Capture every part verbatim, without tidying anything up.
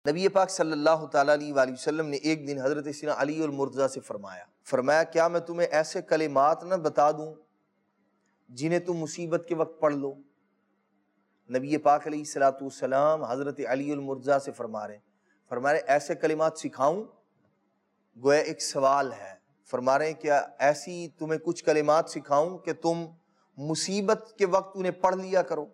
نبی پاک صلی اللہ تعالیٰ علیہ وآلہ وسلم نے ایک دن حضرت سیدنا علی المرتضیٰ سے فرمایا فرمایا کیا میں تمہیں ایسے کلمات نہ بتا دوں جنہیں تم مصیبت کے وقت پڑھ لو؟ نبی پاک علیہ الصلوۃ والسلام حضرت علی المرتضیٰ سے فرما رہے ہیں فرما رہے ہیں ایسے کلمات سکھاؤں؟ گویا ایک سوال ہے۔ فرما رہے ہیں کیا ایسی تمہیں کچھ کلمات سکھاؤں کہ تم مصیبت کے وقت انہیں پڑھ لیا کرو؟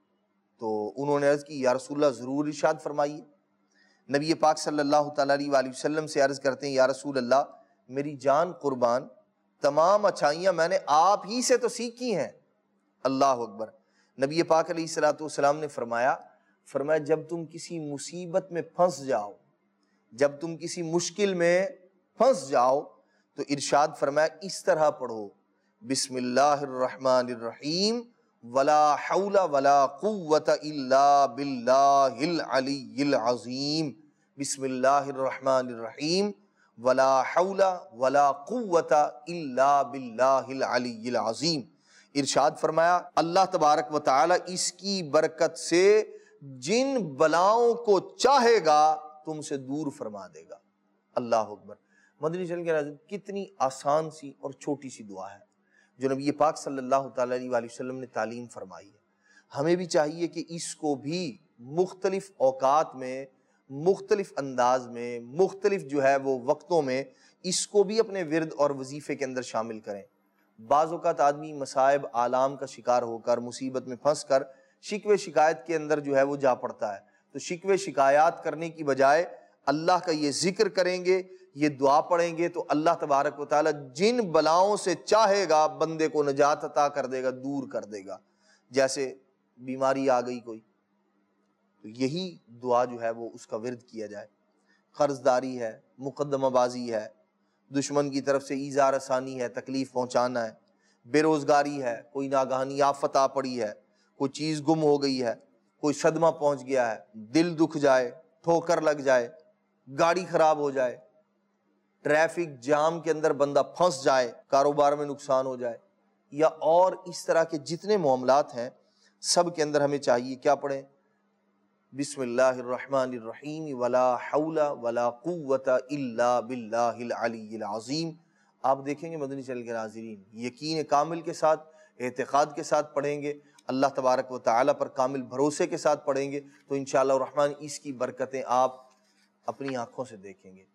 تو انہوں نے عرض کی یا رسول اللہ ضرور ارشاد فرمائیے۔ نبی پاک صلی اللہ تعالیٰ علیہ وآلہ وسلم سے عرض کرتے ہیں یا رسول اللہ میری جان قربان، تمام اچھائیاں میں نے آپ ہی سے تو سیکھی ہیں۔ اللہ اکبر۔ نبی پاک علیہ الصلوۃ والسلام نے فرمایا فرمایا جب تم کسی مصیبت میں پھنس جاؤ، جب تم کسی مشکل میں پھنس جاؤ تو ارشاد فرمایا اس طرح پڑھو بسم اللہ الرحمن الرحیم ولا حول ولا قوت الا باللہ العلی العظیم۔ بسم اللہ الرحمن الرحیم ولا حول ولا قوت الا باللہ العلی العظیم۔ ارشاد فرمایا اللہ تبارک و تعالی اس کی برکت سے جن بلاؤں کو چاہے گا تم سے دور فرما دے گا۔ اللہ اکبر۔ مدنی چینل کے ناظرین کتنی آسان سی اور چھوٹی سی دعا ہے جو نبی پاک صلی اللہ تعالیٰ علیہ وآلہ وسلم نے تعلیم فرمائی ہے۔ ہمیں بھی چاہیے کہ اس کو بھی مختلف اوقات میں، مختلف انداز میں، مختلف جو ہے وہ وقتوں میں اس کو بھی اپنے ورد اور وظیفے کے اندر شامل کریں۔ بعض اوقات آدمی مصائب آلام کا شکار ہو کر، مصیبت میں پھنس کر شکوے شکایت کے اندر جو ہے وہ جا پڑتا ہے، تو شکوے شکایات کرنے کی بجائے اللہ کا یہ ذکر کریں گے، یہ دعا پڑھیں گے تو اللہ تبارک و تعالی جن بلاؤں سے چاہے گا بندے کو نجات عطا کر دے گا، دور کر دے گا۔ جیسے بیماری آ گئی کوئی تو یہی دعا جو ہے وہ اس کا ورد کیا جائے۔ قرض داری ہے، مقدمہ بازی ہے، دشمن کی طرف سے ایذا رسانی ہے، تکلیف پہنچانا ہے، بے روزگاری ہے، کوئی ناگہانی آفت آ پڑی ہے، کوئی چیز گم ہو گئی ہے، کوئی صدمہ پہنچ گیا ہے، دل دکھ جائے، ٹھوکر لگ جائے، گاڑی خراب ہو جائے، ٹریفک جام کے اندر بندہ پھنس جائے، کاروبار میں نقصان ہو جائے، یا اور اس طرح کے جتنے معاملات ہیں سب کے اندر ہمیں چاہیے کیا پڑھیں؟ بسم اللہ الرحمن الرحیم ولا حول ولا قوت الا باللہ العلی العظیم۔ آپ دیکھیں گے مدنی چینل کے ناظرین یقین کامل کے ساتھ، اعتقاد کے ساتھ پڑھیں گے، اللہ تبارک و تعالی پر کامل بھروسے کے ساتھ پڑھیں گے تو انشاءاللہ الرحمن اس کی برکتیں آپ اپنی آنکھوں سے دیکھیں گے۔